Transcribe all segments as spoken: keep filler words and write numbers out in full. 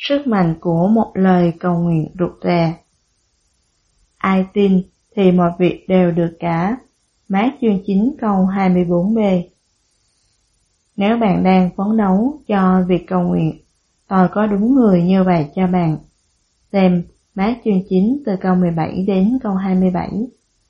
sức mạnh của một lời cầu nguyện rụt rè. Ai tin thì mọi việc đều được cả. Mát chương chín câu hai mươi bốn b. Nếu bạn đang phấn đấu cho việc cầu nguyện, tôi có đúng người như vậy cho bạn. Xem Mát chương chín từ câu mười bảy đến câu hai mươi bảy.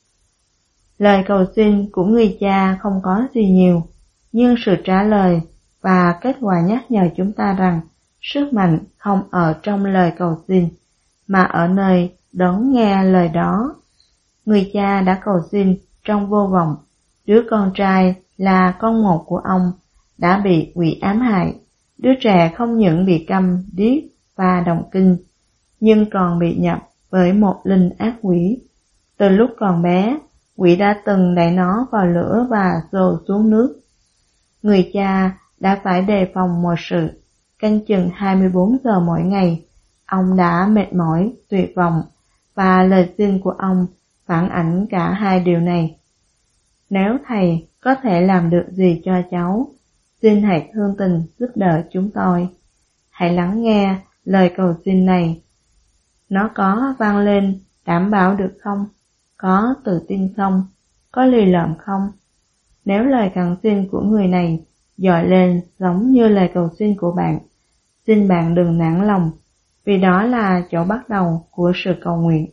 Lời cầu xin của người cha không có gì nhiều, nhưng sự trả lời và kết quả nhắc nhở chúng ta rằng sức mạnh không ở trong lời cầu xin, mà ở nơi đón nghe lời đó. Người cha đã cầu xin trong vô vọng, đứa con trai là con một của ông đã bị quỷ ám hại. Đứa trẻ không những bị câm, điếc và động kinh, nhưng còn bị nhập với một linh ác quỷ. Từ lúc còn bé, quỷ đã từng đẩy nó vào lửa và dồn xuống nước. Người cha đã phải đề phòng mọi sự. Canh chừng hai mươi bốn giờ mỗi ngày, ông đã mệt mỏi, tuyệt vọng, và lời xin của ông phản ảnh cả hai điều này. Nếu thầy có thể làm được gì cho cháu, xin hãy thương tình giúp đỡ chúng tôi. Hãy lắng nghe lời cầu xin này. Nó có vang lên đảm bảo được không? Có tự tin không? Có lì lợm không? Nếu lời cầu xin của người này dội lên giống như lời cầu xin của bạn, xin bạn đừng nản lòng, vì đó là chỗ bắt đầu của sự cầu nguyện.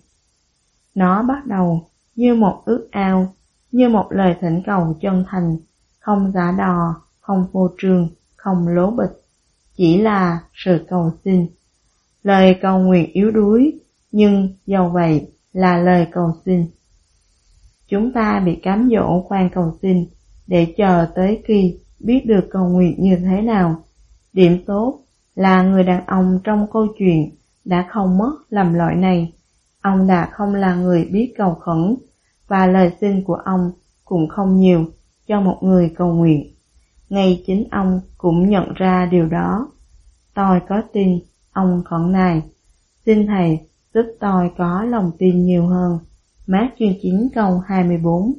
Nó bắt đầu như một ước ao, như một lời thỉnh cầu chân thành, không giả đò, không phô trương, không lố bịch, chỉ là sự cầu xin. Lời cầu nguyện yếu đuối, nhưng dầu vậy là lời cầu xin. Chúng ta bị cám dỗ khoan cầu xin để chờ tới khi biết được cầu nguyện như thế nào. Điểm tốt là người đàn ông trong câu chuyện đã không mất lầm lỗi này. Ông đã không là người biết cầu khẩn, và lời xin của ông cũng không nhiều cho một người cầu nguyện. Ngay chính ông cũng nhận ra điều đó. Tôi có tin, ông khẩn nài, xin thầy giúp tôi có lòng tin nhiều hơn. Mát chương chín câu hai mươi bốn.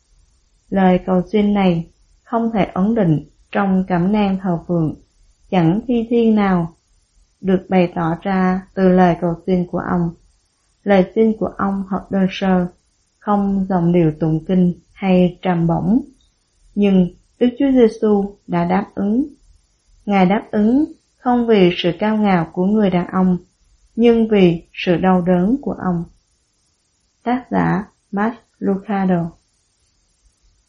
Lời cầu xin này không thể ấn định trong cẩm nang thờ phượng, chẳng thi thiên nào được bày tỏ ra từ lời cầu xin của ông. Lời xin của ông thật đơn sơ, không giọng điệu tụng kinh hay trầm bổng, nhưng Đức Chúa Giêsu đã đáp ứng. Ngài đáp ứng không vì sự cao ngạo của người đàn ông, nhưng vì sự đau đớn của ông. Tác giả Max Lucado.